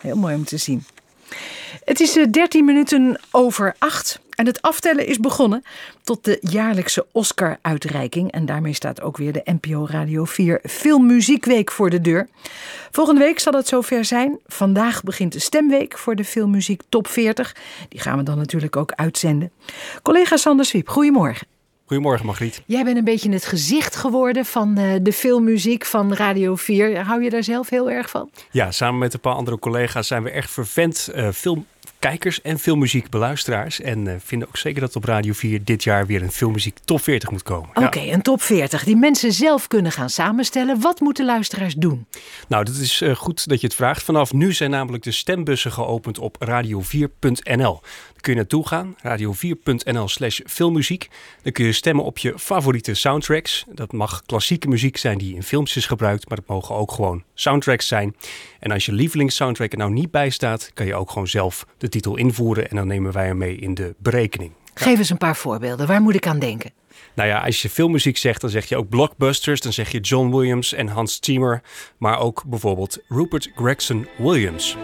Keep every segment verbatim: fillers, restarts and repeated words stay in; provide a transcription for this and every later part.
heel mooi om te zien. Het is dertien minuten over acht en het aftellen is begonnen tot de jaarlijkse Oscar-uitreiking. En daarmee staat ook weer de N P O Radio vier Filmmuziekweek voor de deur. Volgende week zal het zover zijn. Vandaag begint de stemweek voor de Filmmuziek Top veertig. Die gaan we dan natuurlijk ook uitzenden. Collega Sander Swiep, goedemorgen. Goedemorgen Margriet. Jij bent een beetje het gezicht geworden van uh, de filmmuziek van Radio vier. Hou je daar zelf heel erg van? Ja, samen met een paar andere collega's zijn we echt vervent uh, filmkijkers en filmmuziekbeluisteraars. En uh, vinden ook zeker dat op Radio vier dit jaar weer een Filmmuziek Top veertig moet komen. Oké, okay, ja. Een Top veertig die mensen zelf kunnen gaan samenstellen. Wat moeten luisteraars doen? Nou, dat is uh, goed dat je het vraagt. Vanaf nu zijn namelijk de stembussen geopend op radio vier punt n l. Kun je naartoe gaan, radio vier punt n l slash filmmuziek. Dan kun je stemmen op je favoriete soundtracks. Dat mag klassieke muziek zijn die in films is gebruikt, maar dat mogen ook gewoon soundtracks zijn. En als je lievelingssoundtrack er nou niet bij staat, kan je ook gewoon zelf de titel invoeren en dan nemen wij hem mee in de berekening. Geef eens een paar voorbeelden, waar moet ik aan denken? Nou ja, als je filmmuziek zegt, dan zeg je ook blockbusters, dan zeg je John Williams en Hans Zimmer, maar ook bijvoorbeeld Rupert Gregson Williams.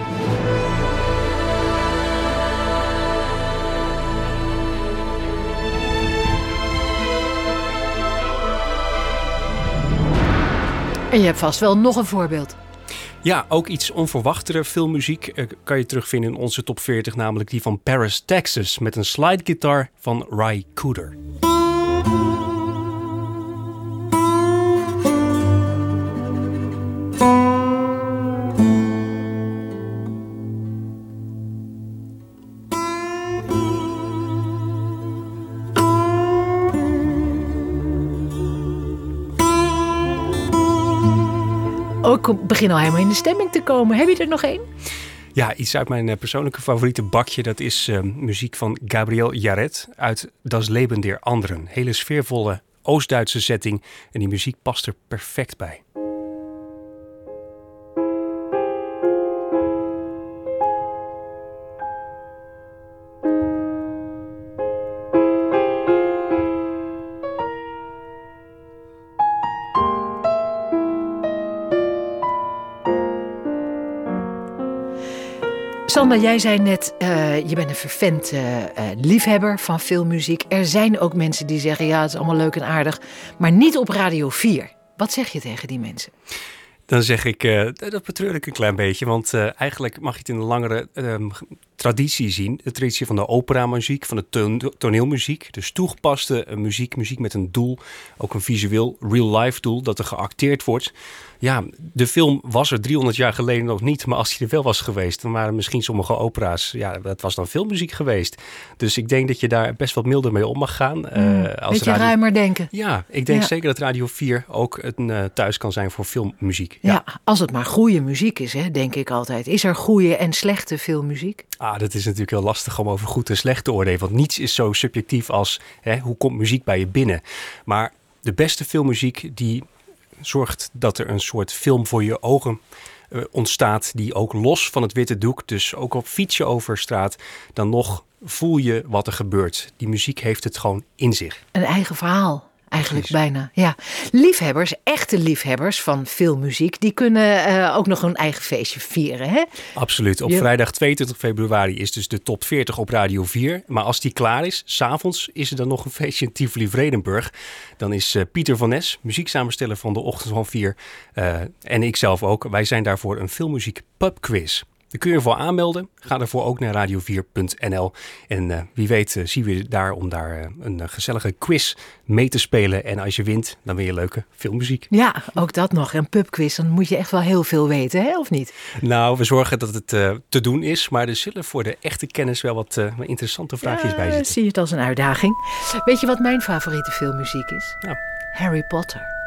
En je hebt vast wel nog een voorbeeld. Ja, ook iets onverwachtere filmmuziek uh, kan je terugvinden in onze top veertig, namelijk die van Paris, Texas, met een slide guitar van Ry Cooder. Ik begin al helemaal in de stemming te komen. Heb je er nog één? Ja, iets uit mijn persoonlijke favoriete bakje. Dat is uh, muziek van Gabriel Yared uit Das Leben der Anderen. Hele sfeervolle Oost-Duitse setting. En die muziek past er perfect bij. Sander, jij zei net, uh, je bent een vervent uh, uh, liefhebber van filmmuziek. Er zijn ook mensen die zeggen, ja, het is allemaal leuk en aardig, maar niet op Radio vier. Wat zeg je tegen die mensen? Dan zeg ik, uh, dat betreur ik een klein beetje. Want uh, eigenlijk mag je het in een langere um, traditie zien. De traditie van de operamuziek, van de to- toneelmuziek. Dus toegepaste uh, muziek, muziek met een doel. Ook een visueel, real-life doel, dat er geacteerd wordt. Ja, de film was er driehonderd jaar geleden nog niet. Maar als die er wel was geweest, dan waren misschien sommige opera's, ja, dat was dan filmmuziek geweest. Dus ik denk dat je daar best wat milder mee om mag gaan. Mm, uh, als beetje radio... ruimer denken. Ja, ik denk ja. zeker dat Radio vier ook een uh, thuis kan zijn voor filmmuziek. Ja, ja, als het maar goede muziek is, hè, denk ik altijd. Is er goede en slechte filmmuziek? Ah, dat is natuurlijk heel lastig om over goed en slecht te oordelen. Want niets is zo subjectief als, hè, hoe komt muziek bij je binnen? Maar de beste filmmuziek die zorgt dat er een soort film voor je ogen uh, ontstaat, die ook los van het witte doek, dus ook op fiets je over straat, dan nog voel je wat er gebeurt. Die muziek heeft het gewoon in zich. Een eigen verhaal. Eigenlijk Precies. bijna, ja. Liefhebbers, echte liefhebbers van filmmuziek, die kunnen uh, ook nog een eigen feestje vieren, hè? Absoluut. Op Je... vrijdag tweeëntwintig februari is dus de top veertig op Radio vier. Maar als die klaar is, 's avonds is er dan nog een feestje in Tivoli-Vredenburg. Dan is uh, Pieter van Nes, muzieksamensteller van de Ochtend van vier, uh, en ik zelf ook. Wij zijn daarvoor een filmmuziek pubquiz. Daar kun je ervoor aanmelden. Ga daarvoor ook naar radio vier punt n l. En uh, wie weet uh, zien we je daar om daar uh, een uh, gezellige quiz mee te spelen. En als je wint, dan win je leuke filmmuziek. Ja, ook dat nog. Een pubquiz, dan moet je echt wel heel veel weten, hè? Of niet? Nou, we zorgen dat het uh, te doen is. Maar er zullen voor de echte kennis wel wat uh, interessante vraagjes ja, bij zitten. Zie je het als een uitdaging. Weet je wat mijn favoriete filmmuziek is? Nou. Harry Potter.